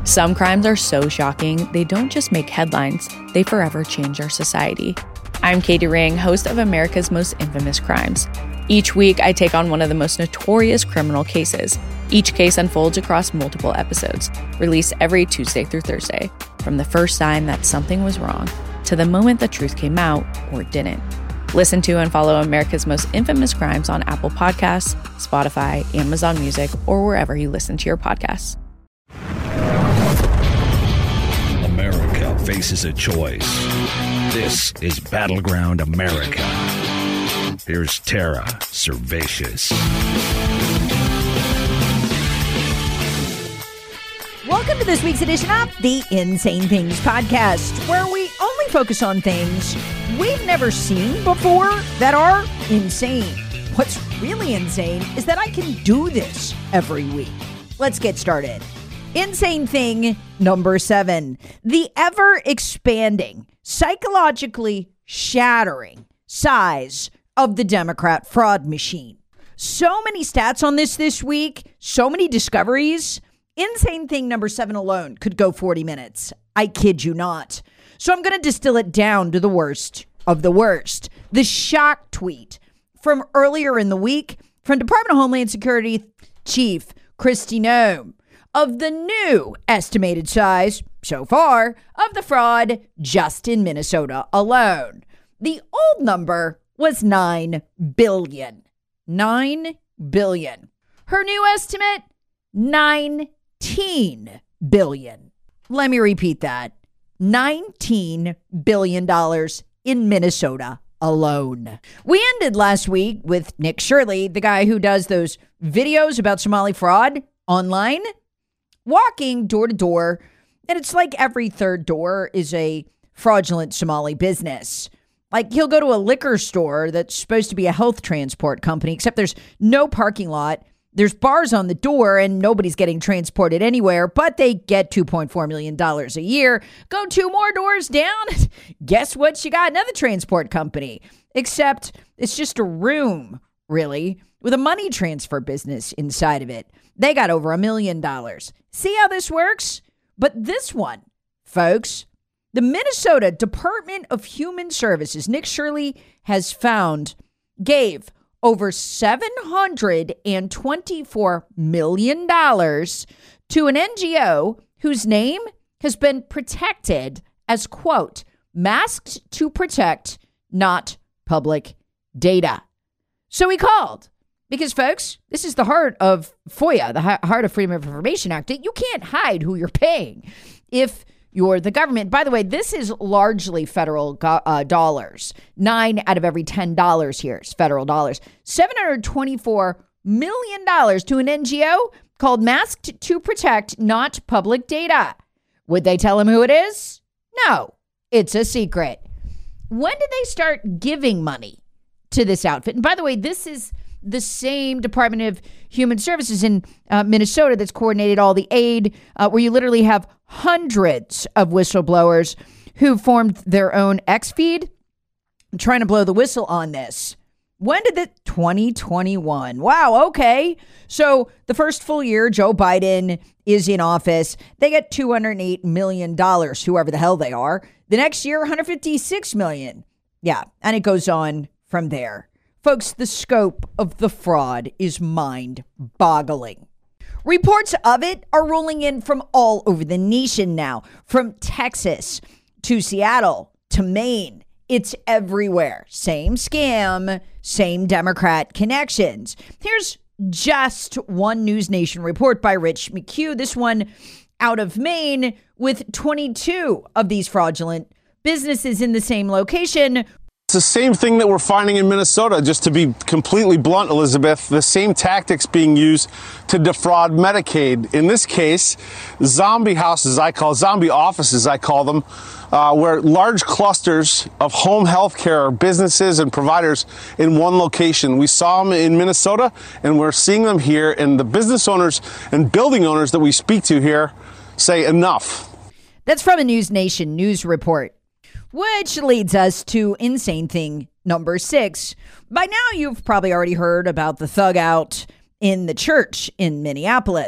Some crimes are so shocking, they don't just make headlines, they forever change our society. I'm Katie Ring, host of America's Most Infamous Crimes. Each week, I take on one of the most notorious criminal cases. Each case unfolds across multiple episodes, released every Tuesday through Thursday, from the first sign that something was wrong to the moment the truth came out or didn't. Listen to and follow America's Most Infamous Crimes on Apple Podcasts, Spotify, Amazon Music, or wherever you listen to your podcasts. America faces a choice. This is Battleground America. Here's Tara Servatius. Welcome to this week's edition of the Insane Things Podcast, where we only focus on things we've never seen before that are insane. What's really insane is that I can do this every week. Let's get started. Insane thing number 7, the ever-expanding, psychologically shattering size of the Democrat fraud machine. So many stats on this week, so many discoveries. Insane thing number 7 alone could go 40 minutes. I kid you not. So I'm going to distill it down to the worst of the worst. The shock tweet from earlier in the week from Department of Homeland Security Chief Kristi Noem of the new estimated size so far of the fraud just in Minnesota alone. The old number was 9 billion. 9 billion. Her new estimate, 19 billion. Let me repeat that. $19 billion in Minnesota alone. We ended last week with Nick Shirley, the guy who does those videos about Somali fraud online, walking door to door. And it's like every third door is a fraudulent Somali business. Like he'll go to a liquor store that's supposed to be a health transport company, except there's no parking lot. There's bars on the door and nobody's getting transported anywhere, but they get $2.4 million a year. Go 2 more doors down. Guess what? You got another transport company, except it's just a room, really, with a money transfer business inside of it. They got over $1 million. See how this works? But this one, folks, the Minnesota Department of Human Services, Nick Shirley has found, gave over $724 million to an NGO whose name has been protected as, quote, masked to protect, not public data. So he called because, folks, this is the heart of FOIA, the heart of Freedom of Information Act. You can't hide who you're paying if you're the government. By the way, this is largely federal dollars. 9 out of every $10 here is federal dollars. $724 million to an NGO called Masked to Protect, Not Public Data. Would they tell him who it is? No, it's a secret. When did they start giving money to this outfit? And by the way, this is the same Department of Human Services in Minnesota that's coordinated all the aid, where you literally have hundreds of whistleblowers who formed their own X feed trying to blow the whistle on this. When did it? 2021. Wow, okay. So the first full year Joe Biden is in office, they get $208 million, whoever the hell they are. The next year, $156 million. Yeah, and it goes on from there. Folks, the scope of the fraud is mind-boggling. Reports of it are rolling in from all over the nation now, from Texas to Seattle to Maine. It's everywhere. Same scam, same Democrat connections. Here's just one News Nation report by Rich McHugh, this one out of Maine, with 22 of these fraudulent businesses in the same location. It's the same thing that we're finding in Minnesota, just to be completely blunt, Elizabeth, the same tactics being used to defraud Medicaid. In this case, zombie houses, zombie offices, I call them, where large clusters of home health care businesses and providers in one location. We saw them in Minnesota and we're seeing them here, and the business owners and building owners that we speak to here say enough. That's from a News Nation news report. Which leads us to insane thing number 6. By now, you've probably already heard about the thug out in the church in Minneapolis.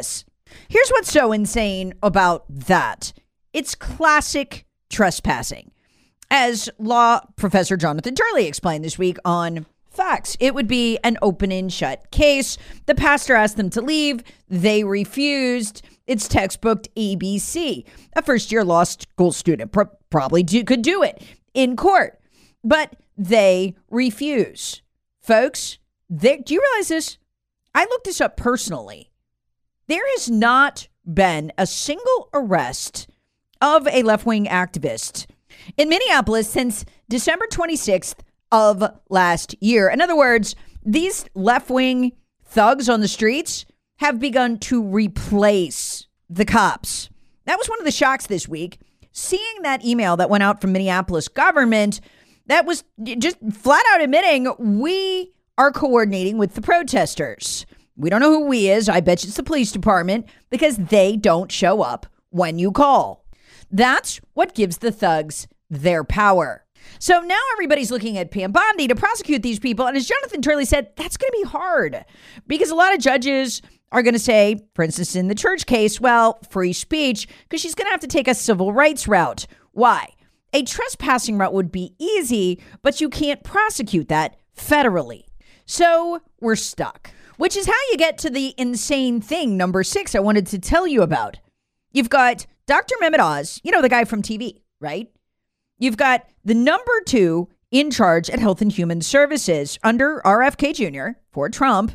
Here's what's so insane about that. It's classic trespassing. As law professor Jonathan Turley explained this week on Facts, it would be an open and shut case. The pastor asked them to leave. They refused. It's textbook ABC. A first-year law school student probably could do it in court, but they refuse. Folks, do you realize this? I looked this up personally. There has not been a single arrest of a left-wing activist in Minneapolis since December 26th of last year. In other words, these left-wing thugs on the streets have begun to replace the cops. That was one of the shocks this week, seeing that email that went out from Minneapolis government that was just flat out admitting we are coordinating with the protesters. We don't know who we is. I bet you it's the police department because they don't show up when you call. That's what gives the thugs their power. So now everybody's looking at Pam Bondi to prosecute these people. And as Jonathan Turley said, that's going to be hard because a lot of judges are going to say, for instance, in the church case, well, free speech, because she's going to have to take a civil rights route. Why? A trespassing route would be easy, but you can't prosecute that federally. So we're stuck, which is how you get to the insane thing, number 6, I wanted to tell you about. You've got Dr. Mehmet Oz, you know, the guy from TV, right? You've got the number 2 in charge at Health and Human Services under RFK Jr. for Trump,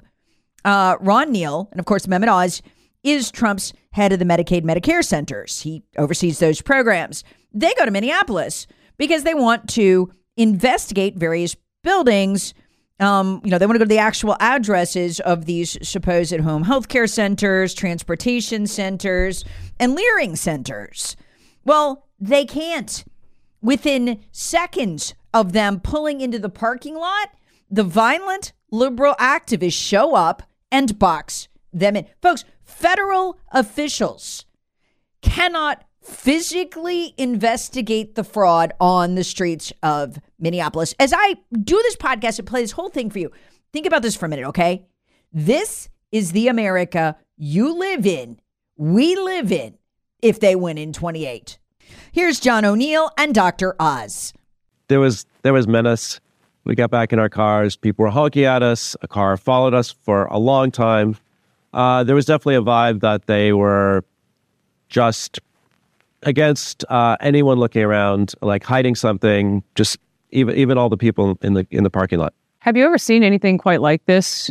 Ron Neal. And of course, Mehmet Oz is Trump's head of the Medicaid Medicare centers. He oversees those programs. They go to Minneapolis because they want to investigate various buildings. They want to go to the actual addresses of these supposed home health care centers, transportation centers, and Leering centers. Well, they can't. Within seconds of them pulling into the parking lot, the violent liberal activists show up and box them in. Folks, federal officials cannot physically investigate the fraud on the streets of Minneapolis. As I do this podcast and play this whole thing for you, think about this for a minute, okay? This is the America you live in, we live in, if they win in 28. Here's John O'Neill and Dr. Oz. There was menace. We got back in our cars. People were honking at us. A car followed us for a long time. There was definitely a vibe that they were just against anyone looking around, like hiding something. Just even all the people in the parking lot. Have you ever seen anything quite like this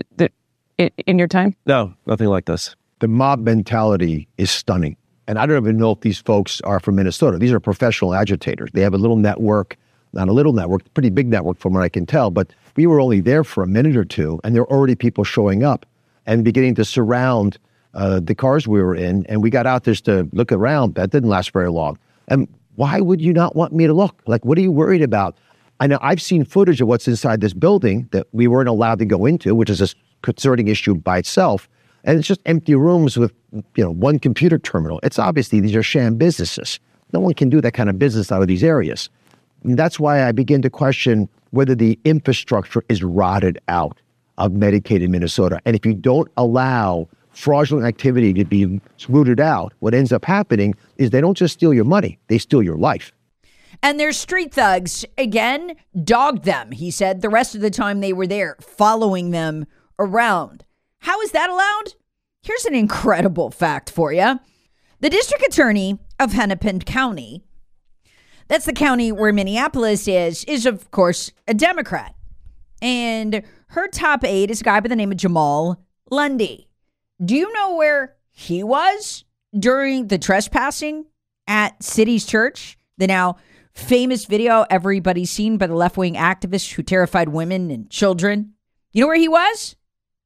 in your time? No, nothing like this. The mob mentality is stunning. And I don't even know if these folks are from Minnesota. These are professional agitators. They have a little network, not a little network, pretty big network from what I can tell. But we were only there for a minute or two, and there were already people showing up and beginning to surround the cars we were in. And we got out just to look around. That didn't last very long. And why would you not want me to look? Like, what are you worried about? I know I've seen footage of what's inside this building that we weren't allowed to go into, which is a concerning issue by itself. And it's just empty rooms with, one computer terminal. It's obviously these are sham businesses. No one can do that kind of business out of these areas. And that's why I begin to question whether the infrastructure is rotted out of Medicaid in Minnesota. And if you don't allow fraudulent activity to be rooted out, what ends up happening is they don't just steal your money, they steal your life. And their street thugs, again, dogged them, he said, the rest of the time they were there, following them around. How is that allowed? Here's an incredible fact for you. The district attorney of Hennepin County, that's the county where Minneapolis is of course a Democrat. And her top aide is a guy by the name of Jamal Lundy. Do you know where he was during the trespassing at City's Church? The now famous video everybody's seen by the left-wing activists who terrified women and children. You know where he was?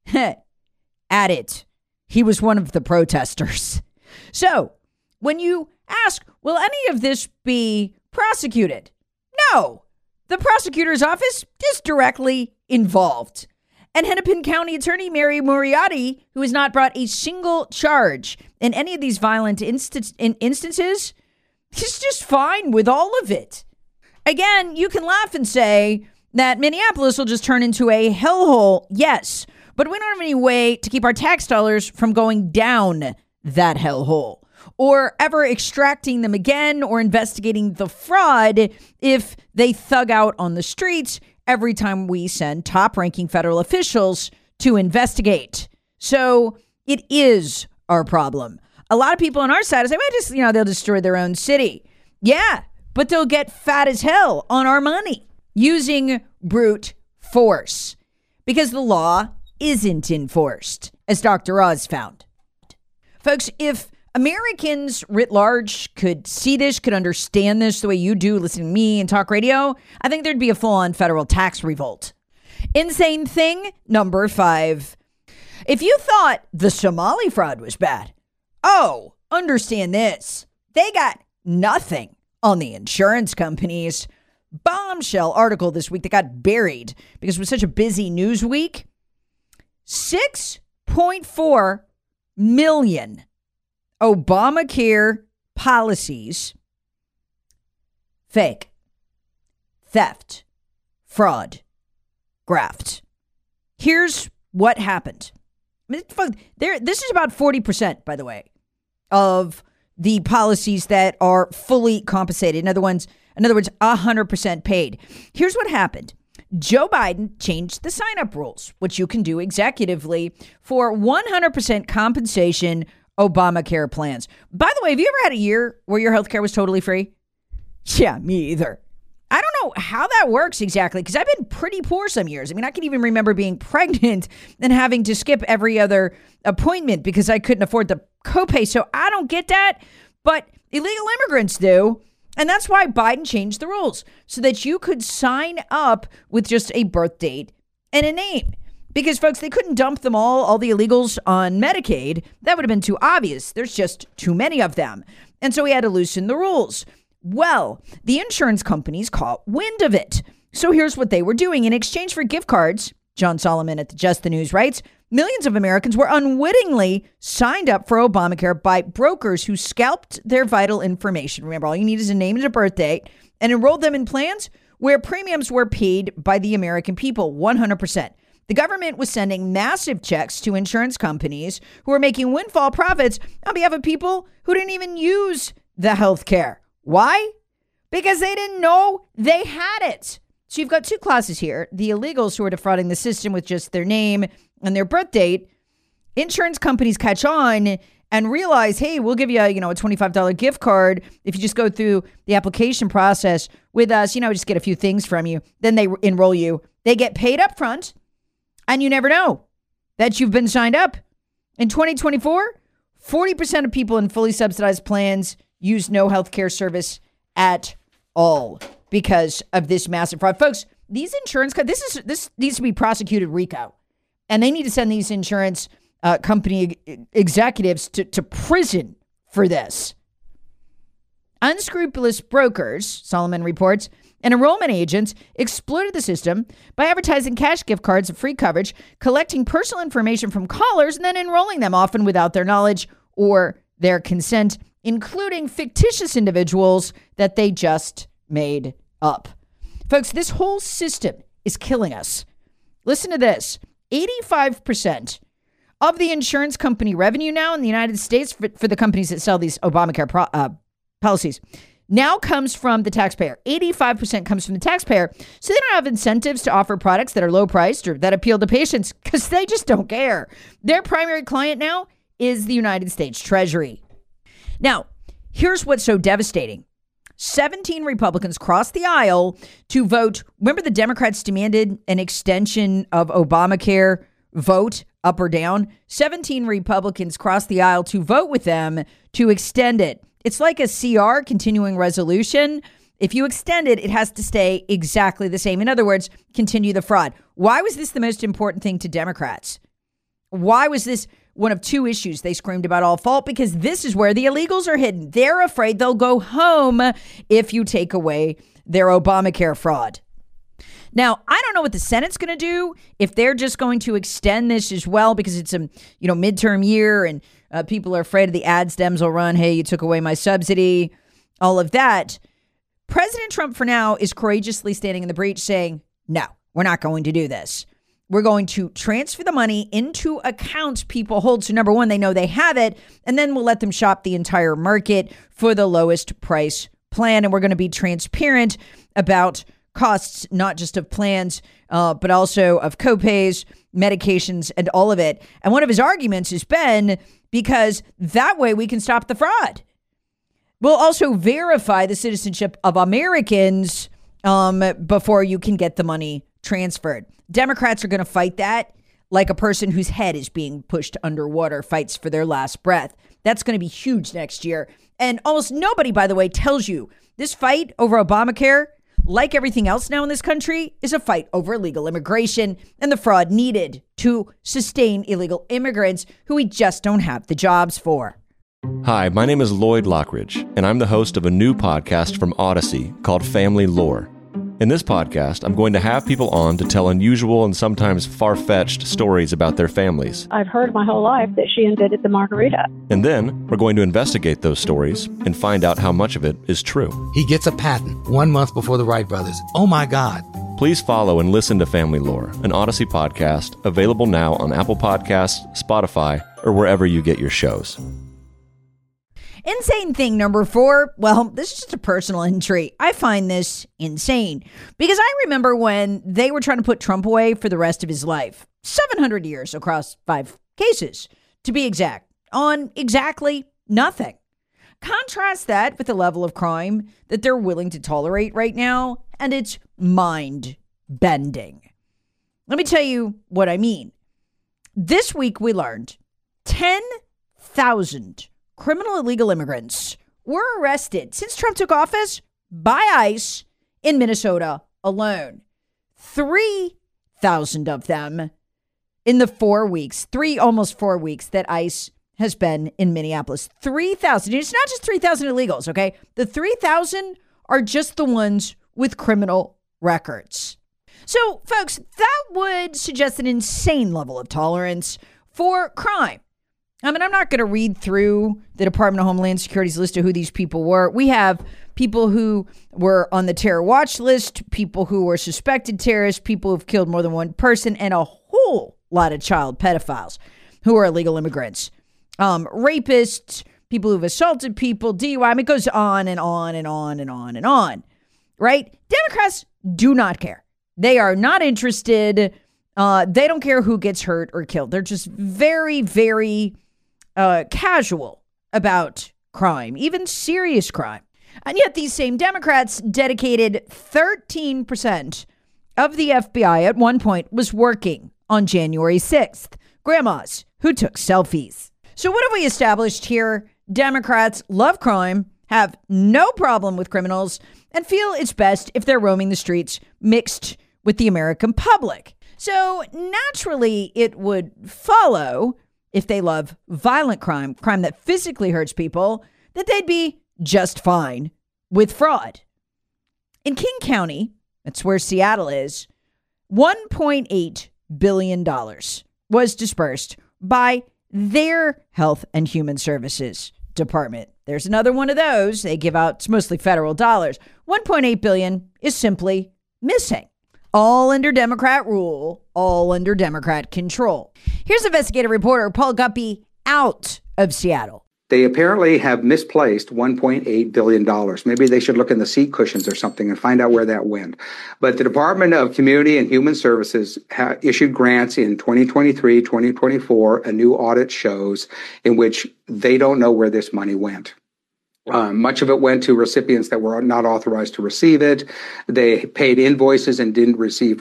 At it. He was one of the protesters. So when you ask, will any of this be prosecuted? No. The prosecutor's office is directly involved. And Hennepin County Attorney Mary Moriarty, who has not brought a single charge in any of these violent instances, is just fine with all of it. Again, you can laugh and say that Minneapolis will just turn into a hellhole. Yes. But we don't have any way to keep our tax dollars from going down that hellhole, or ever extracting them again or investigating the fraud if they thug out on the streets every time we send top-ranking federal officials to investigate. So it is our problem. A lot of people on our side say, well, they'll destroy their own city. Yeah, but they'll get fat as hell on our money using brute force because the law isn't enforced, as Dr. Oz found. Folks, if Americans writ large could see this, could understand this the way you do listening to me and talk radio, I think there'd be a full-on federal tax revolt. Insane thing number 5. If you thought the Somali fraud was bad, understand this. They got nothing on the insurance companies. Bombshell article this week that got buried because it was such a busy news week. 6.4 million Obamacare policies. Fake. Theft. Fraud. Graft. Here's what happened. This is about 40%, by the way, of the policies that are fully compensated. In other words, 100% paid. Here's what happened. Joe Biden changed the sign-up rules, which you can do executively for 100% compensation Obamacare plans. By the way, have you ever had a year where your healthcare was totally free? Yeah, me either. I don't know how that works exactly because I've been pretty poor some years. I mean, I can even remember being pregnant and having to skip every other appointment because I couldn't afford the copay. So I don't get that, but illegal immigrants do. And that's why Biden changed the rules so that you could sign up with just a birth date and a name. Because, folks, they couldn't dump them all the illegals on Medicaid. That would have been too obvious. There's just too many of them. And so we had to loosen the rules. Well, the insurance companies caught wind of it. So here's what they were doing. In exchange for gift cards, John Solomon at Just the News writes, millions of Americans were unwittingly signed up for Obamacare by brokers who scalped their vital information. Remember, all you need is a name and a birth date, and enrolled them in plans where premiums were paid by the American people 100%. The government was sending massive checks to insurance companies who were making windfall profits on behalf of people who didn't even use the health care. Why? Because they didn't know they had it. So you've got two classes here. The illegals who are defrauding the system with just their name and their birth date. Insurance companies catch on and realize, hey, we'll give you a $25 gift card if you just go through the application process with us, just get a few things from you. Then they enroll you. They get paid up front, and you never know that you've been signed up. In 2024, 40% of people in fully subsidized plans use no health care service at all because of this massive fraud. Folks, these insurance this needs to be prosecuted RICO, and they need to send these insurance company executives to prison for this. Unscrupulous brokers, Solomon reports, and enrollment agents exploited the system by advertising cash gift cards of free coverage, collecting personal information from callers, and then enrolling them, often without their knowledge or their consent, including fictitious individuals that they just made up. Folks, this whole system is killing us. Listen to this. 85% of the insurance company revenue now in the United States for the companies that sell these Obamacare policies now comes from the taxpayer. 85% comes from the taxpayer. So they don't have incentives to offer products that are low priced or that appeal to patients because they just don't care. Their primary client now is the United States Treasury. Now, here's what's so devastating. 17 Republicans crossed the aisle to vote. Remember, the Democrats demanded an extension of Obamacare vote up or down? 17 Republicans crossed the aisle to vote with them to extend it. It's like a CR, continuing resolution. If you extend it, it has to stay exactly the same. In other words, continue the fraud. Why was this the most important thing to Democrats? Why was this one of two issues they screamed about all fault? Because this is where the illegals are hidden. They're afraid they'll go home if you take away their Obamacare fraud. Now, I don't know what the Senate's going to do, if they're just going to extend this as well, because it's a midterm year and people are afraid of the ad stems will run. Hey, you took away my subsidy, all of that. President Trump, for now, is courageously standing in the breach saying, no, we're not going to do this. We're going to transfer the money into accounts people hold. So number one, they know they have it, and then we'll let them shop the entire market for the lowest price plan. And we're going to be transparent about costs, not just of plans, but also of copays, medications, and all of it. And one of his arguments has been because that way we can stop the fraud. We'll also verify the citizenship of Americans before you can get the money transferred. Democrats are going to fight that like a person whose head is being pushed underwater fights for their last breath. That's going to be huge next year. And almost nobody, by the way, tells you this fight over Obamacare, like everything else now in this country, is a fight over illegal immigration and the fraud needed to sustain illegal immigrants who we just don't have the jobs for. Hi, my name is Lloyd Lockridge, and I'm the host of a new podcast from Odyssey called Family Lore. In this podcast, I'm going to have people on to tell unusual and sometimes far-fetched stories about their families. I've heard my whole life that she invented the margarita. And then we're going to investigate those stories and find out how much of it is true. He gets a patent 1 month before the Wright brothers. Oh my God. Please follow and listen to Family Lore, an Odyssey podcast available now on Apple Podcasts, Spotify, or wherever you get your shows. Insane thing number 4. Well, this is just a personal entry. I find this insane because I remember when they were trying to put Trump away for the rest of his life. 700 years across 5 cases, to be exact, on exactly nothing. Contrast that with the level of crime that they're willing to tolerate right now, and it's mind-bending. Let me tell you what I mean. This week we learned 10,000 criminal illegal immigrants were arrested since Trump took office by ICE in Minnesota alone. 3,000 of them in the 4 weeks, almost 4 weeks that ICE has been in Minneapolis. 3,000. It's not just 3,000 illegals, okay? The 3,000 are just the ones with criminal records. So, folks, that would suggest an insane level of tolerance for crime. I mean, I'm not going to read through the Department of Homeland Security's list of who these people were. We have people who were on the terror watch list, people who were suspected terrorists, people who've killed more than one person, and a whole lot of child pedophiles who are illegal immigrants. Rapists, people who've assaulted people, DUI. I mean, it goes on and on and on and on and on, right? Democrats do not care. They are not interested. They don't care who gets hurt or killed. They're just very, very casual about crime, even serious crime. And yet these same Democrats dedicated 13% of the FBI at one point was working on January 6th. Grandmas who took selfies. So what have we established here? Democrats love crime, have no problem with criminals, and feel it's best if they're roaming the streets mixed with the American public. So naturally, it would follow, if they love violent crime that physically hurts people, that they'd be just fine with fraud. In King County, that's where Seattle is, $1.8 billion was dispersed by their Health and Human Services Department. There's another one of those. They give out, it's mostly federal dollars. $1.8 billion is simply missing. All under Democrat rule, all under Democrat control. Here's investigative reporter Paul Guppy out of Seattle. They apparently have misplaced $1.8 billion. Maybe they should look in the seat cushions or something and find out where that went. But the Department of Community and Human Services issued grants in 2023, 2024. A new audit shows in which they don't know where this money went. Much of it went to recipients that were not authorized to receive it. They paid invoices and didn't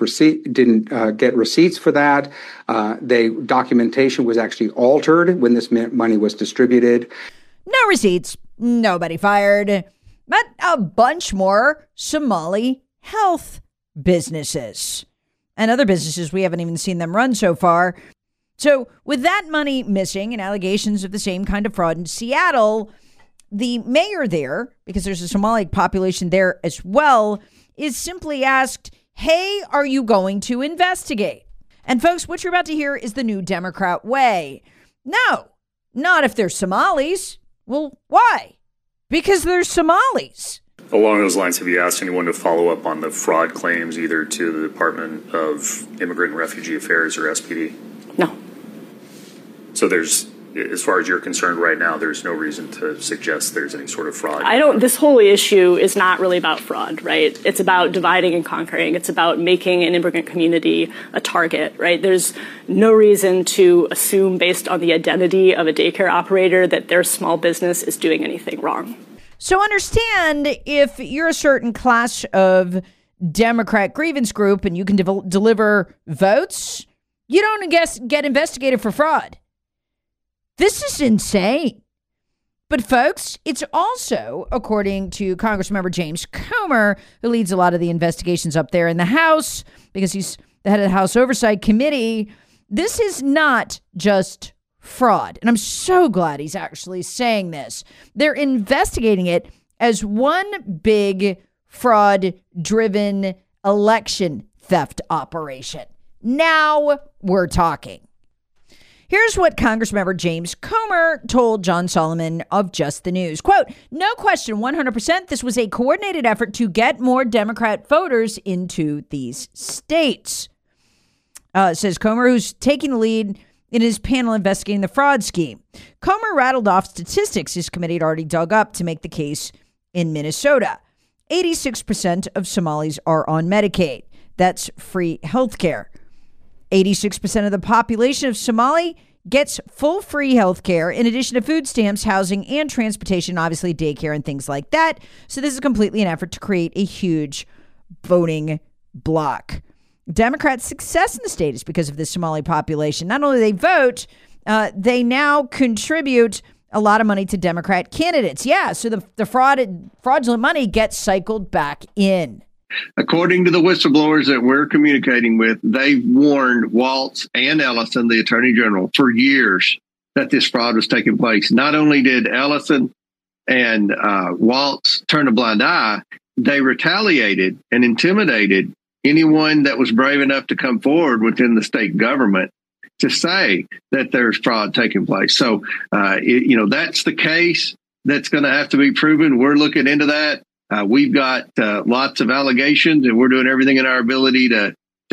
get receipts for that. The documentation was actually altered when this money was distributed. No receipts, nobody fired, but a bunch more Somali health businesses and other businesses we haven't even seen them run so far. So with that money missing and allegations of the same kind of fraud in Seattle, the mayor there, because there's a Somali population there as well, is simply asked, hey, are you going to investigate? And folks, what you're about to hear is the new Democrat way. No, not if they're Somalis. Well, why? Because they're Somalis. Along those lines, have you asked anyone to follow up on the fraud claims, either to the Department of Immigrant and Refugee Affairs or SPD? No. So there's, as far as you're concerned right now, there's no reason to suggest there's any sort of fraud? This whole issue is not really about fraud, right? It's about dividing and conquering. It's about making an immigrant community a target, right? There's no reason to assume, based on the identity of a daycare operator, that their small business is doing anything wrong. So understand, if you're a certain class of Democrat grievance group and you can deliver votes, you don't get investigated for fraud. This is insane. But folks, it's also, according to Congressmember James Comer, who leads a lot of the investigations up there in the House, because he's the head of the House Oversight Committee, this is not just fraud. And I'm so glad he's actually saying this. They're investigating it as one big fraud-driven election theft operation. Now we're talking. Here's what Congressmember James Comer told John Solomon of Just the News. Quote, "No question, 100%, this was a coordinated effort to get more Democrat voters into these states," says Comer, who's taking the lead in his panel investigating the fraud scheme. Comer rattled off statistics his committee had already dug up to make the case in Minnesota. 86% of Somalis are on Medicaid. That's free health care. 86% of the population of Somali gets full free health care, in addition to food stamps, housing, and transportation, obviously daycare and things like that. So this is completely an effort to create a huge voting bloc. Democrats' success in the state is because of the Somali population. Not only do they vote, they now contribute a lot of money to Democrat candidates. Yeah, so the fraudulent money gets cycled back in. According to the whistleblowers that we're communicating with, they've warned Waltz and Ellison, the attorney general, for years that this fraud was taking place. Not only did Ellison and Waltz turn a blind eye, they retaliated and intimidated anyone that was brave enough to come forward within the state government to say that there's fraud taking place. So, that's the case that's going to have to be proven. We're looking into that. We've got lots of allegations, and we're doing everything in our ability to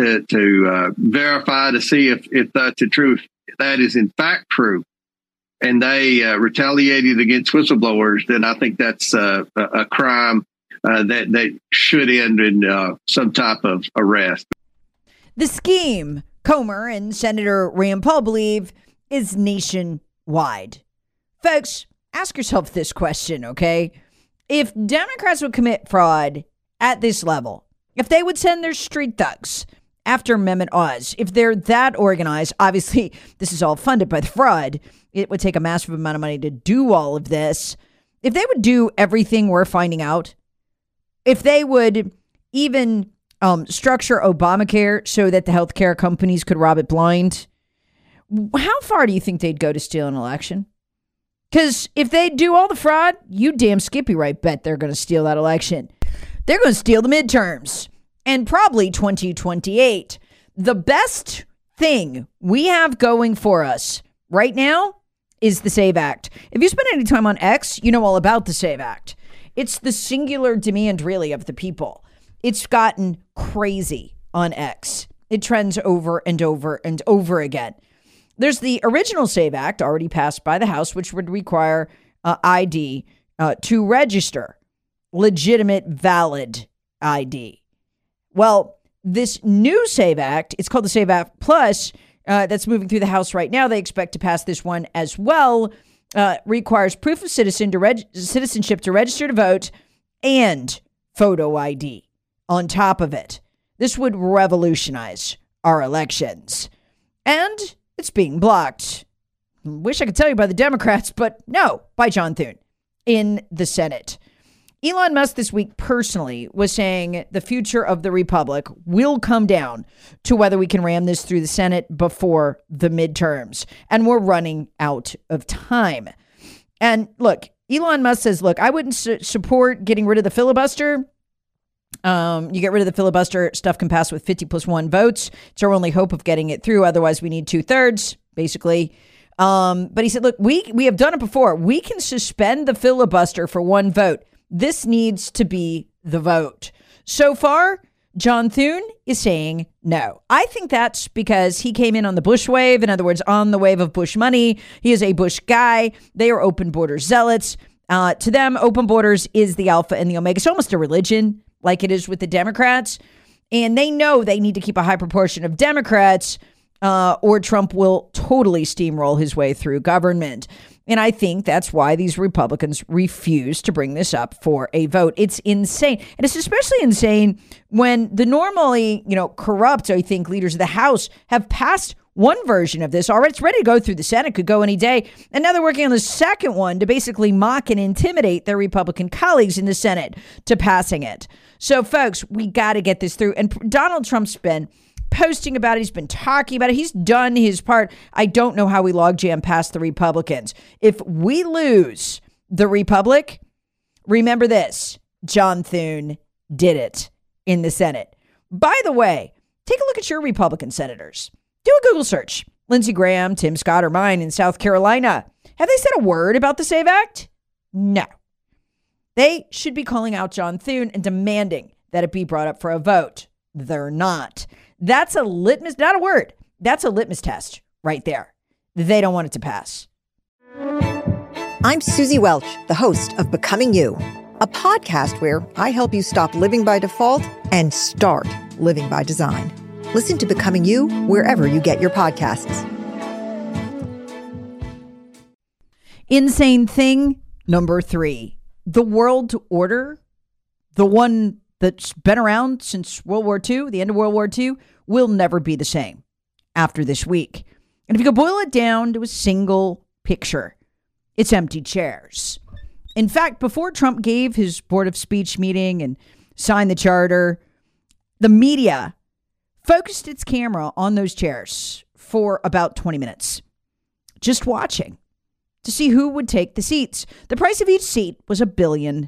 verify, to see if that's the truth. That is in fact true, and they retaliated against whistleblowers, then I think that's a crime that should end in some type of arrest. The scheme, Comer and Senator Rand Paul believe, is nationwide. Folks, ask yourself this question, okay? If Democrats would commit fraud at this level, if they would send their street thugs after Mehmet Oz, if they're that organized, obviously this is all funded by the fraud, it would take a massive amount of money to do all of this. If they would do everything we're finding out, if they would even structure Obamacare so that the healthcare companies could rob it blind, how far do you think they'd go to steal an election? Because if they do all the fraud, you damn Skippy right bet they're going to steal that election. They're going to steal the midterms and probably 2028. The best thing we have going for us right now is the SAVE Act. If you spend any time on X, you know all about the SAVE Act. It's the singular demand, really, of the people. It's gotten crazy on X. It trends over and over and over again. There's the original SAVE Act already passed by the House, which would require ID to register, legitimate, valid ID. Well, this new SAVE Act, it's called the SAVE Act Plus, that's moving through the House right now. They expect to pass this one as well. Requires proof of citizenship to register to vote and photo ID on top of it. This would revolutionize our elections. And it's being blocked. Wish I could tell you by the Democrats, but no, by John Thune in the Senate. Elon Musk this week personally was saying the future of the Republic will come down to whether we can ram this through the Senate before the midterms. And we're running out of time. And look, Elon Musk says, look, I wouldn't support getting rid of the filibuster. You get rid of the filibuster, stuff can pass with 50+1 votes. It's our only hope of getting it through. Otherwise, we need 2/3, basically. But he said, look, we have done it before. We can suspend the filibuster for one vote. This needs to be the vote. So far, John Thune is saying no. I think that's because he came in on the Bush wave. In other words, on the wave of Bush money. He is a Bush guy. They are open border zealots. To them, open borders is the alpha and the omega. It's almost a religion, like it is with the Democrats. And they know they need to keep a high proportion of Democrats, or Trump will totally steamroll his way through government. And I think that's why these Republicans refuse to bring this up for a vote. It's insane. And it's especially insane when the normally, corrupt, I think, leaders of the House have passed one version of this already. It's ready to go through the Senate, could go any day. And now they're working on the second one to basically mock and intimidate their Republican colleagues in the Senate to passing it. So, folks, we got to get this through. And Donald Trump's been posting about it. He's been talking about it. He's done his part. I don't know how we logjam past the Republicans. If we lose the Republic, remember this, John Thune did it in the Senate. By the way, take a look at your Republican senators. Do a Google search. Lindsey Graham, Tim Scott, or mine in South Carolina. Have they said a word about the SAVE Act? No. They should be calling out John Thune and demanding that it be brought up for a vote. They're not. That's a litmus, not a word. That's a litmus test right there. They don't want it to pass. I'm Susie Welch, the host of Becoming You, a podcast where I help you stop living by default and start living by design. Listen to Becoming You wherever you get your podcasts. Insane thing number 3. The world order, the one that's been around since World War II, the end of World War II, will never be the same after this week. And if you could boil it down to a single picture, it's empty chairs. In fact, before Trump gave his Board of Speech meeting and signed the charter, the media focused its camera on those chairs for about 20 minutes, just watching to see who would take the seats. The price of each seat was $1 billion.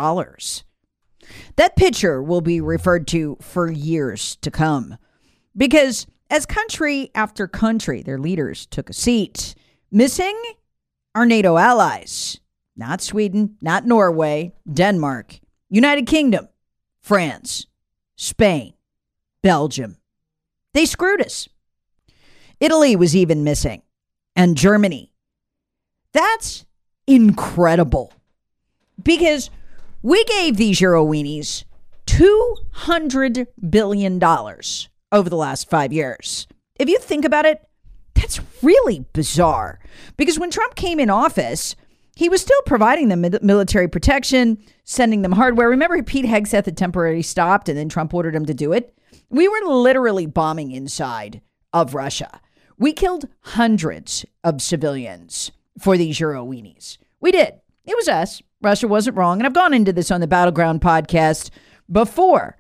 That picture will be referred to for years to come, because as country after country, their leaders took a seat. Missing are NATO allies, not Sweden, not Norway, Denmark, United Kingdom, France, Spain, Belgium. They screwed us. Italy was even missing, and Germany. That's incredible, because we gave these Euro weenies $200 billion over the last 5 years. If you think about it, that's really bizarre, because when Trump came in office, he was still providing them military protection, sending them hardware. Remember, Pete Hegseth had temporarily stopped, and then Trump ordered him to do it. We were literally bombing inside of Russia. We killed hundreds of civilians for these Euro weenies. We did. It was us. Russia wasn't wrong. And I've gone into this on the Battleground podcast before.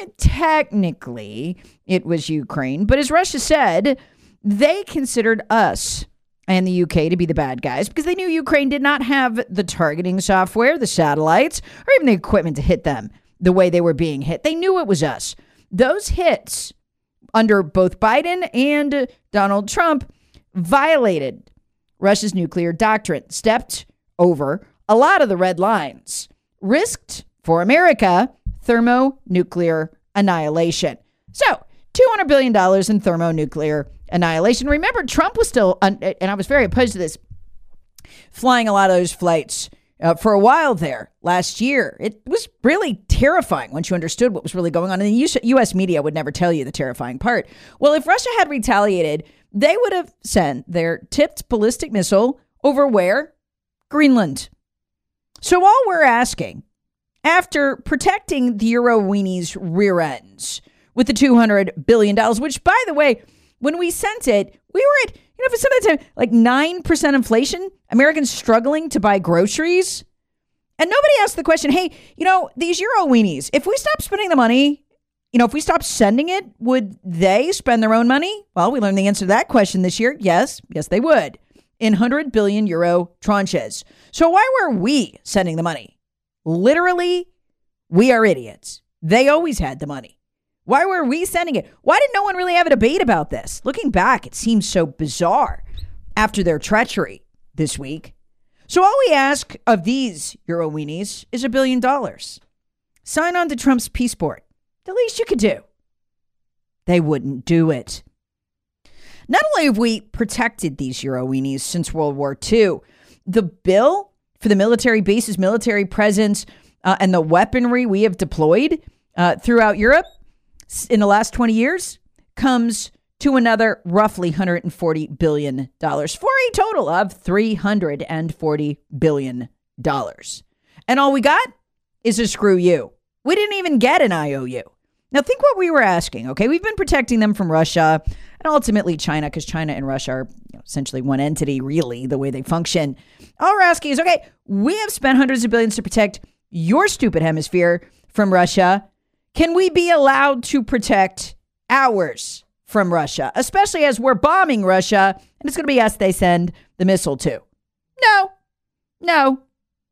Technically, it was Ukraine. But as Russia said, they considered us and the UK to be the bad guys because they knew Ukraine did not have the targeting software, the satellites, or even the equipment to hit them the way they were being hit. They knew it was us. Those hits under both Biden and Donald Trump violated Russia's nuclear doctrine, stepped over a lot of the red lines, risked for America thermonuclear annihilation. So $200 billion in thermonuclear annihilation. Remember, Trump was still, and I was very opposed to this, flying a lot of those flights for a while there last year. It was really terrifying once you understood what was really going on. And the U.S. media would never tell you the terrifying part. Well, if Russia had retaliated, they would have sent their tipped ballistic missile over where? Greenland. So all we're asking, after protecting the Euro weenies' rear ends with the $200 billion, which, by the way, when we sent it, we were at, for some of the time, like 9% inflation, Americans struggling to buy groceries. And nobody asked the question, hey, these Euro weenies, if we stop spending the money, if we stop sending it, would they spend their own money? Well, we learned the answer to that question this year. Yes, they would. In 100 billion euro tranches. So why were we sending the money? Literally, we are idiots. They always had the money. Why were we sending it? Why did no one really have a debate about this? Looking back, it seems so bizarre after their treachery this week. So all we ask of these Euro weenies is $1 billion. Sign on to Trump's peace board. The least you could do. They wouldn't do it. Not only have we protected these Euro weenies since World War II, the bill for the military bases, military presence, and the weaponry we have deployed throughout Europe in the last 20 years comes to another roughly $140 billion for a total of $340 billion. And all we got is a screw you. We didn't even get an IOU. Now, think what we were asking, okay? We've been protecting them from Russia and ultimately China, because China and Russia are essentially one entity, really, the way they function. All we're asking is, okay, we have spent hundreds of billions to protect your stupid hemisphere from Russia. Can we be allowed to protect ours from Russia, especially as we're bombing Russia, and it's going to be us they send the missile to? No.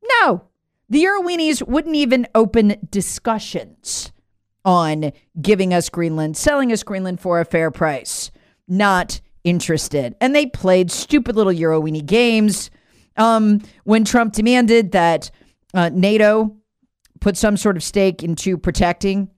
The Euroweenies wouldn't even open discussions on giving us Greenland, selling us Greenland for a fair price. Not interested. And they played stupid little Euroweenie games. When Trump demanded that NATO put some sort of stake into protecting,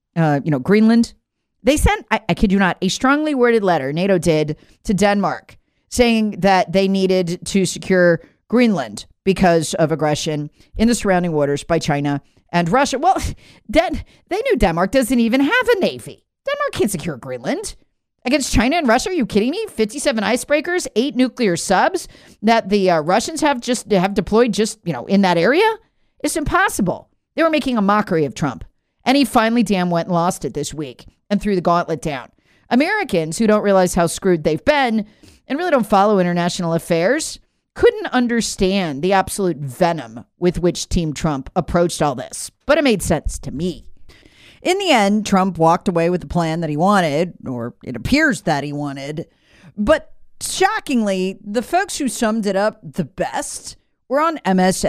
Greenland, they sent, I kid you not, a strongly worded letter, NATO did, to Denmark, saying that they needed to secure Greenland because of aggression in the surrounding waters by China and Russia. Well, they knew Denmark doesn't even have a navy. Denmark can't secure Greenland against China and Russia. Are you kidding me? 57 icebreakers, 8 nuclear subs that the Russians have deployed in that area. It's impossible. They were making a mockery of Trump. And he finally went and lost it this week and threw the gauntlet down. Americans who don't realize how screwed they've been and really don't follow international affairs couldn't understand the absolute venom with which Team Trump approached all this. But it made sense to me. In the end, Trump walked away with the plan that he wanted, or it appears that he wanted. But shockingly, the folks who summed it up the best were on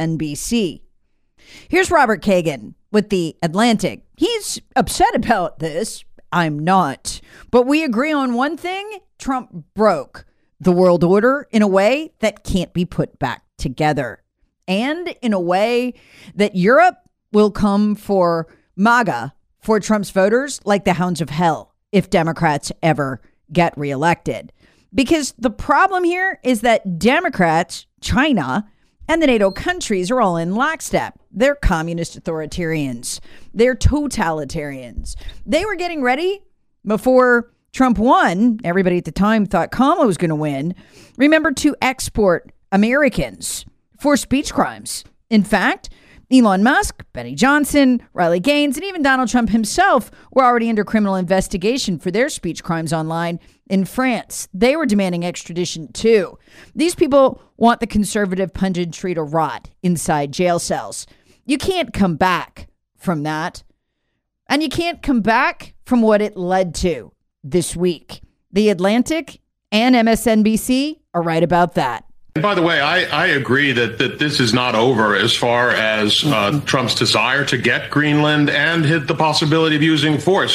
MSNBC. Here's Robert Kagan with The Atlantic. He's upset about this. I'm not. But we agree on one thing. Trump broke the world order in a way that can't be put back together. And in a way that Europe will come for MAGA, for Trump's voters, like the hounds of hell if Democrats ever get reelected. Because the problem here is that Democrats, China, and the NATO countries are all in lockstep. They're communist authoritarians. They're totalitarians. They were getting ready before Trump won. Everybody at the time thought Kamala was going to win. Remember, to export Americans for speech crimes. In fact, Elon Musk, Benny Johnson, Riley Gaines, and even Donald Trump himself were already under criminal investigation for their speech crimes online in France. They were demanding extradition too. These people want the conservative punditry to rot inside jail cells. You can't come back from that. And you can't come back from what it led to this week. The Atlantic and MSNBC are right about that. And by the way, I agree that this is not over as far as Trump's desire to get Greenland and the possibility of using force.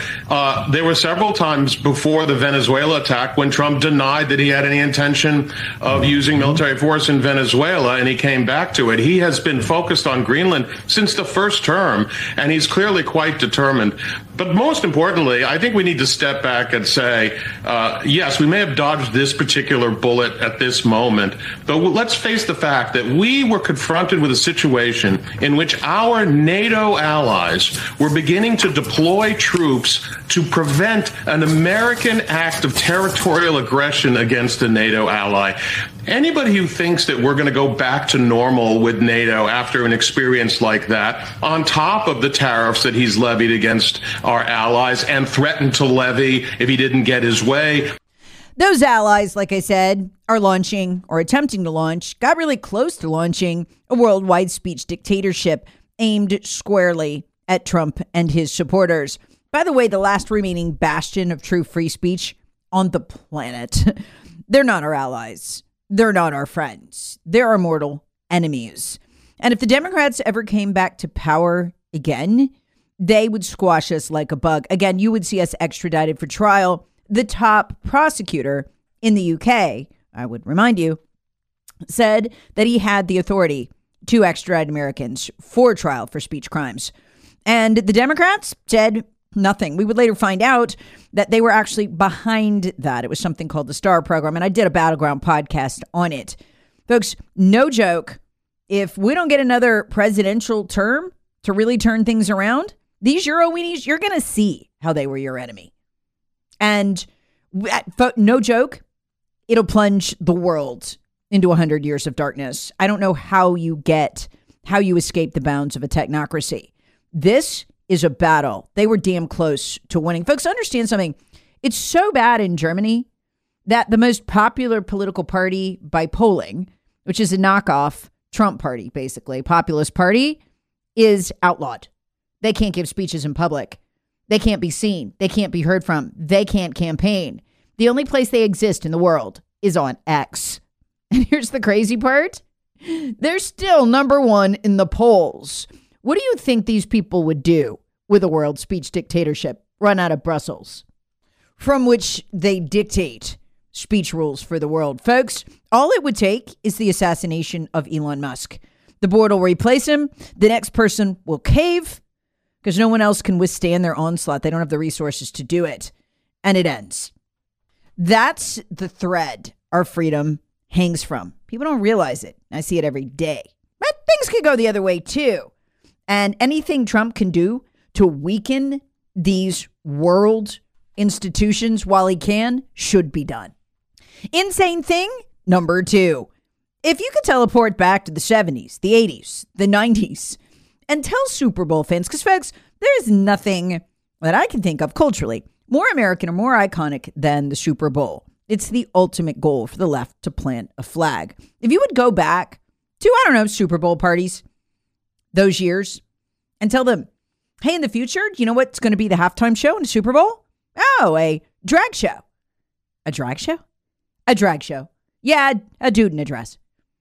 There were several times before the Venezuela attack when Trump denied that he had any intention of using military force in Venezuela, and he came back to it. He has been focused on Greenland since the first term, and he's clearly quite determined. But most importantly, I think we need to step back and say, yes, we may have dodged this particular bullet at this moment, but let's face the fact that we were confronted with a situation in which our NATO allies were beginning to deploy troops to prevent an American act of territorial aggression against a NATO ally. Anybody who thinks that we're going to go back to normal with NATO after an experience like that, on top of the tariffs that he's levied against our allies and threatened to levy if he didn't get his way. Those allies, like I said, are launching or attempting to launch, got really close to launching a worldwide speech dictatorship aimed squarely at Trump and his supporters. By the way, the last remaining bastion of true free speech on the planet. They're not our allies. They're not our friends. They're our mortal enemies. And if the Democrats ever came back to power again, they would squash us like a bug. Again, you would see us extradited for trial. The top prosecutor in the UK, I would remind you, said that he had the authority to extradite Americans for trial for speech crimes. And the Democrats said nothing. We would later find out that they were actually behind that. It was something called the STAR program, and I did a Battleground podcast on it. Folks, no joke. If we don't get another presidential term to really turn things around, these Euro-weenies, you're going to see how they were your enemy. And no joke, it'll plunge the world into 100 years of darkness. I don't know how you escape the bounds of a technocracy. This is a battle. They were damn close to winning. Folks, understand something. It's so bad in Germany that the most popular political party by polling, which is a knockoff Trump party, basically, populist party, is outlawed. They can't give speeches in public. They can't be seen. They can't be heard from. They can't campaign. The only place they exist in the world is on X. And here's the crazy part. They're still number one in the polls. What do you think these people would do with a world speech dictatorship run out of Brussels, from which they dictate speech rules for the world? Folks, all it would take is the assassination of Elon Musk. The board will replace him. The next person will cave because no one else can withstand their onslaught. They don't have the resources to do it. And it ends. That's the thread our freedom hangs from. People don't realize it. I see it every day. But things could go the other way too. And anything Trump can do to weaken these world institutions while he can should be done. Insane thing number 2. If you could teleport back to the 70s, the 80s, the 90s, and tell Super Bowl fans, because folks, there is nothing that I can think of culturally more American or more iconic than the Super Bowl. It's the ultimate goal for the left to plant a flag. If you would go back to, Super Bowl parties, those years, and tell them, hey, in the future, do you know what's going to be the halftime show in the Super Bowl? Oh, a drag show. A drag show? A drag show. Yeah, a dude in a dress.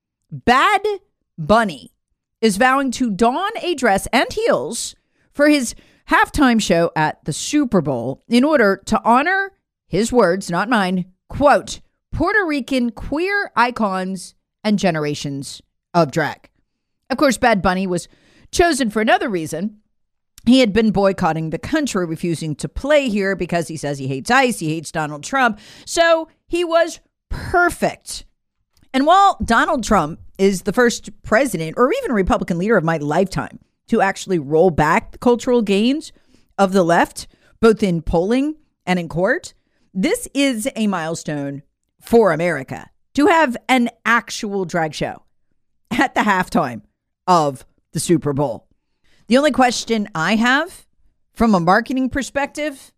Bad Bunny is vowing to don a dress and heels for his halftime show at the Super Bowl in order to honor his words, not mine, quote, Puerto Rican queer icons and generations of drag. Of course, Bad Bunny was chosen for another reason. He had been boycotting the country, refusing to play here because he says he hates ICE, he hates Donald Trump. So he was perfect. And while Donald Trump is the first president or even Republican leader of my lifetime to actually roll back the cultural gains of the left, both in polling and in court, this is a milestone for America to have an actual drag show at the halftime of the Super Bowl. The only question I have from a marketing perspective,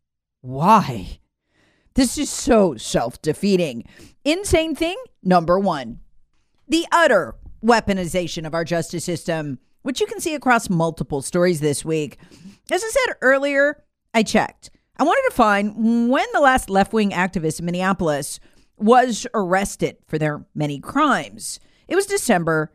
why? This is so self-defeating. Insane thing number 1, the utter weaponization of our justice system, which you can see across multiple stories this week. As I said earlier, I checked. I wanted to find when the last left-wing activist in Minneapolis was arrested for their many crimes. It was December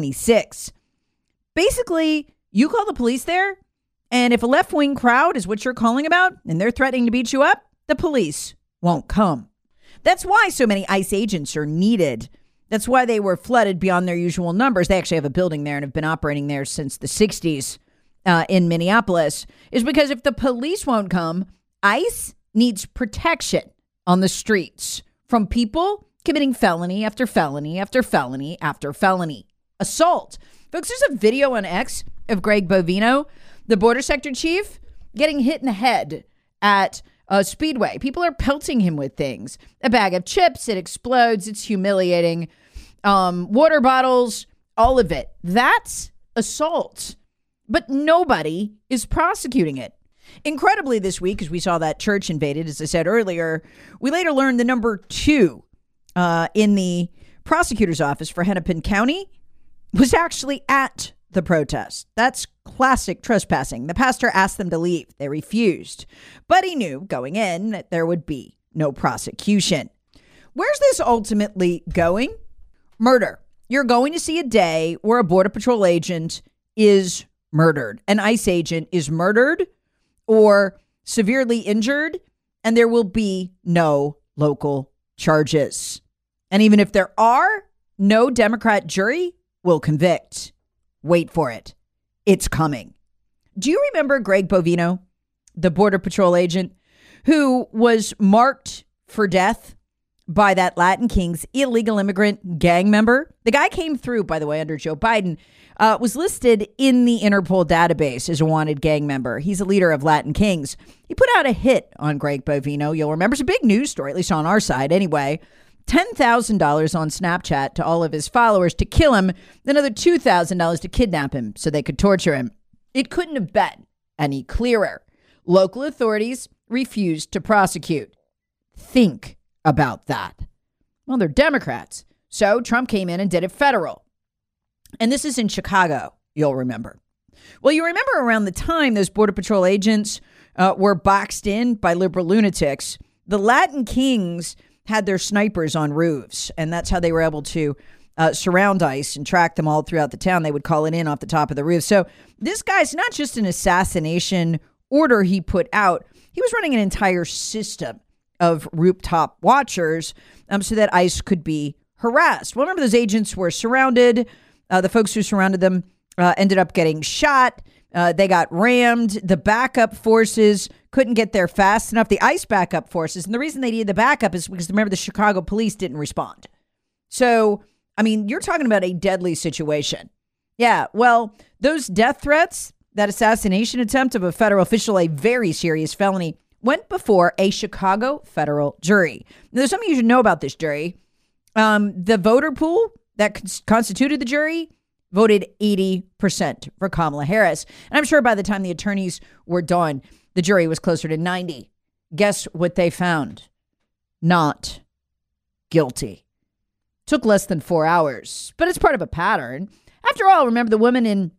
26. Basically, you call the police there, and if a left-wing crowd is what you're calling about, and they're threatening to beat you up, the police won't come. That's why so many ICE agents are needed. That's why they were flooded beyond their usual numbers. They actually have a building there and have been operating there since the 60s in Minneapolis, is because if the police won't come, ICE needs protection on the streets from people committing felony after felony after felony after felony. Assault. Folks, there's a video on X of Greg Bovino, the border sector chief, getting hit in the head at a Speedway. People are pelting him with things. A bag of chips, it explodes, it's humiliating. Water bottles, all of it. That's assault. But nobody is prosecuting it. Incredibly this week, as we saw that church invaded, as I said earlier, we later learned the number 2 in the prosecutor's office for Hennepin County was actually at the protest. That's classic trespassing. The pastor asked them to leave. They refused. But he knew going in that there would be no prosecution. Where's this ultimately going? Murder. You're going to see a day where a Border Patrol agent is murdered. An ICE agent is murdered or severely injured, and there will be no local charges. And even if there are, no Democrat jury will convict. Wait for it. It's coming. Do you remember Greg Bovino, the Border Patrol agent who was marked for death by that Latin Kings illegal immigrant gang member? The guy came through, by the way, under Joe Biden, was listed in the Interpol database as a wanted gang member. He's a leader of Latin Kings. He put out a hit on Greg Bovino. You'll remember it's a big news story, at least on our side anyway. $10,000 on Snapchat to all of his followers to kill him, another $2,000 to kidnap him so they could torture him. It couldn't have been any clearer. Local authorities refused to prosecute. Think about that. Well, they're Democrats. So Trump came in and did it federal. And this is in Chicago, you'll remember. Well, you remember around the time those Border Patrol agents were boxed in by liberal lunatics, the Latin Kings had their snipers on roofs, and that's how they were able to surround ICE and track them all throughout the town. They would call it in off the top of the roof. So this guy's not just an assassination order he put out. He was running an entire system of rooftop watchers so that ICE could be harassed. Well, remember, those agents were surrounded. The folks who surrounded them ended up getting shot. They got rammed. The backup forces couldn't get there fast enough. The ICE backup forces. And the reason they needed the backup is because, remember, the Chicago police didn't respond. So, I mean, you're talking about a deadly situation. Yeah, well, those death threats, that assassination attempt of a federal official, a very serious felony, went before a Chicago federal jury. Now, there's something you should know about this jury. The voter pool that constituted the jury voted 80% for Kamala Harris. And I'm sure by the time the attorneys were done, the jury was closer to 90. Guess what they found? Not guilty. Took less than 4 hours, but it's part of a pattern. After all, remember the woman in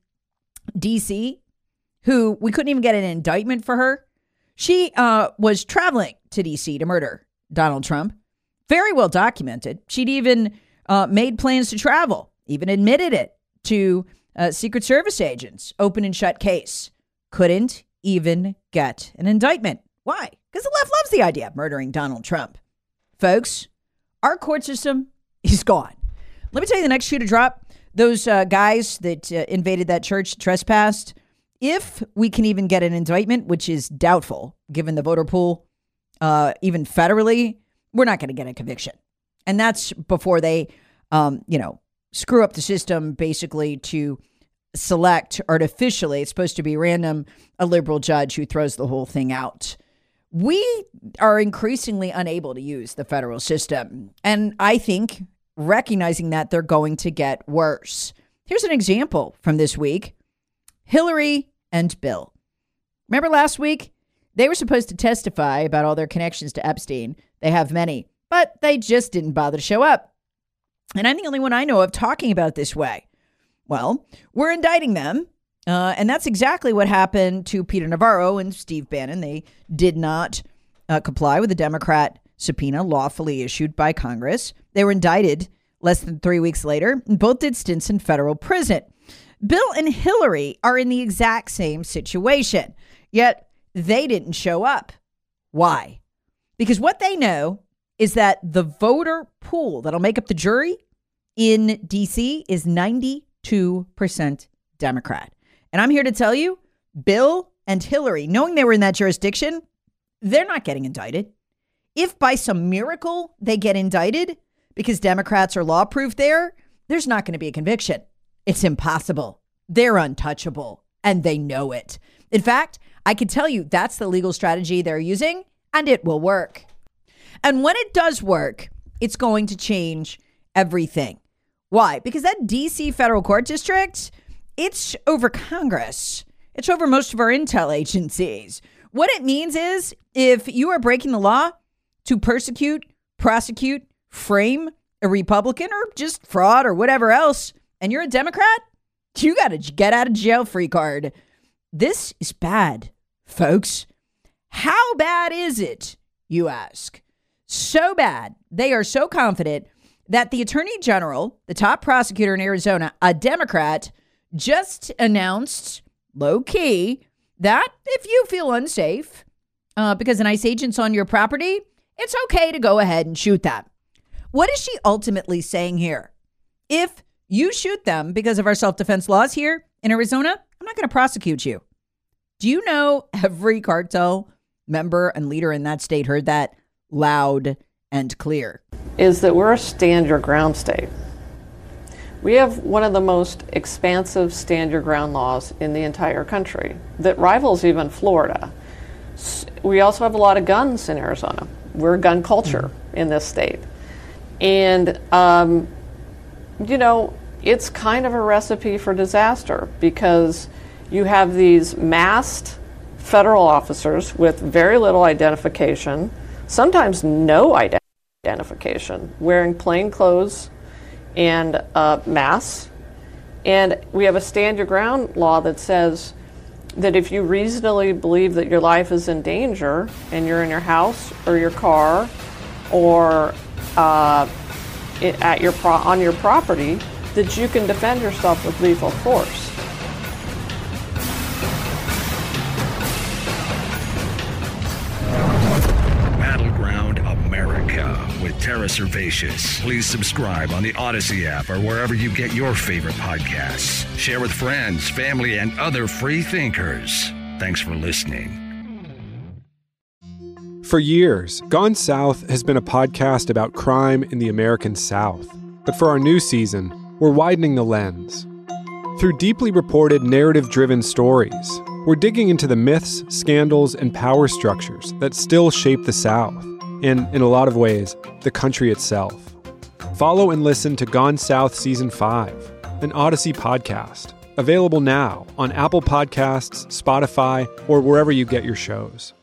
D.C. who we couldn't even get an indictment for her? She was traveling to D.C. to murder Donald Trump. Very well documented. She'd even made plans to travel, even admitted it to Secret Service agents. Open and shut case. Couldn't even get an indictment. Why? Because the left loves the idea of murdering Donald Trump. Folks, our court system is gone. Let me tell you the next shoe to drop. Those guys that invaded that church, trespassed. If we can even get an indictment, which is doubtful, given the voter pool, even federally, we're not going to get a conviction. And that's before they, screw up the system basically to select artificially, it's supposed to be random, a liberal judge who throws the whole thing out. We are increasingly unable to use the federal system. And I think recognizing that they're going to get worse. Here's an example from this week. Hillary and Bill. Remember last week? They were supposed to testify about all their connections to Epstein. They have many, but they just didn't bother to show up. And I'm the only one I know of talking about it this way. Well, we're indicting them. And that's exactly what happened to Peter Navarro and Steve Bannon. They did not comply with the Democrat subpoena lawfully issued by Congress. They were indicted less than 3 weeks later, and both did stints in federal prison. Bill and Hillary are in the exact same situation, yet they didn't show up. Why? Because what they know is that the voter pool that'll make up the jury in D.C. is 92% Democrat. And I'm here to tell you, Bill and Hillary, knowing they were in that jurisdiction, they're not getting indicted. If by some miracle they get indicted because Democrats are law-proof there's not going to be a conviction. It's impossible. They're untouchable, and they know it. In fact, I can tell you that's the legal strategy they're using, and it will work. And when it does work, it's going to change everything. Why? Because that D.C. federal court district, it's over Congress. It's over most of our intel agencies. What it means is if you are breaking the law to persecute, prosecute, frame a Republican or just fraud or whatever else, and you're a Democrat, you got a get out of jail free card. This is bad, folks. How bad is it, you ask? So bad. They are so confident that the Attorney General, the top prosecutor in Arizona, a Democrat, just announced low key that if you feel unsafe because an ICE agent's on your property, it's okay to go ahead and shoot them. What is she ultimately saying here? if you shoot them because of our self-defense laws here in Arizona, I'm not going to prosecute you. Do you know every cartel member and leader in that state heard that loud and clear? Is that we're a stand your ground state. We have one of the most expansive stand your ground laws in the entire country that rivals even Florida. We also have a lot of guns in Arizona. We're a gun culture in this state. And, it's kind of a recipe for disaster because you have these masked federal officers with very little identification, sometimes no identification, wearing plain clothes and masks. And we have a stand your ground law that says that if you reasonably believe that your life is in danger and you're in your house or your car or on your property, that you can defend yourself with lethal force. Battleground America with Tara Servatius. Please subscribe on the Odyssey app or wherever you get your favorite podcasts. Share with friends, family, and other free thinkers. Thanks for listening. For years, Gone South has been a podcast about crime in the American South. But for our new season, we're widening the lens. Through deeply reported, narrative-driven stories, we're digging into the myths, scandals, and power structures that still shape the South, and, in a lot of ways, the country itself. Follow and listen to Gone South Season 5, an Odyssey podcast, available now on Apple Podcasts, Spotify, or wherever you get your shows.